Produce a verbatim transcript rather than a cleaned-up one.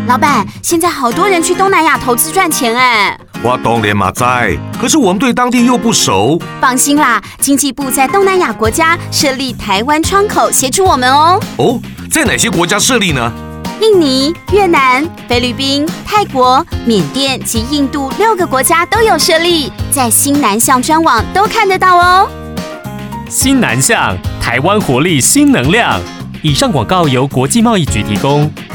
老板，现在好多人去东南亚投资赚钱哎。 我当然嘛知，可是我们对当地又不熟。 放心啦，经济部在东南亚国家设立台湾窗口，协助我们哦。 哦，在哪些国家设立呢？ 印尼、越南、菲律宾、泰国、缅甸及印度六个国家都有设立，在新南向专网都看得到哦。 新南向，台湾活力新能量。以上广告由国际贸易局提供。